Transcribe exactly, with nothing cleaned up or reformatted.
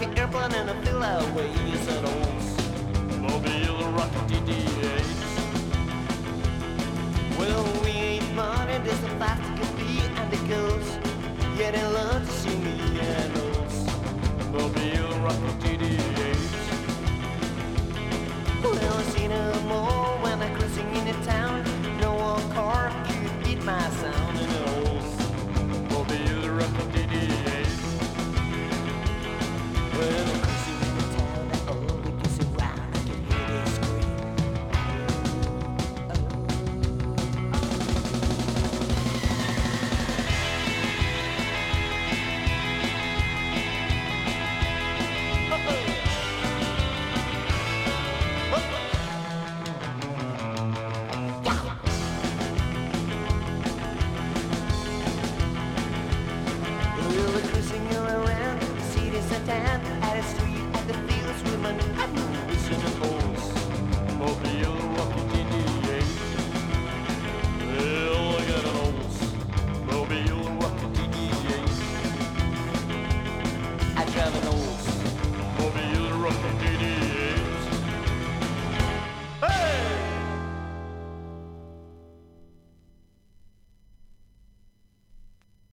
an airplane and I feel that way. You said, oh, mobile rocket D D eight. Well, we ain't money, this is fast it can be, and it goes. Yeah, they love to see me and those mobile rocket D D eight. Well, I seen her more.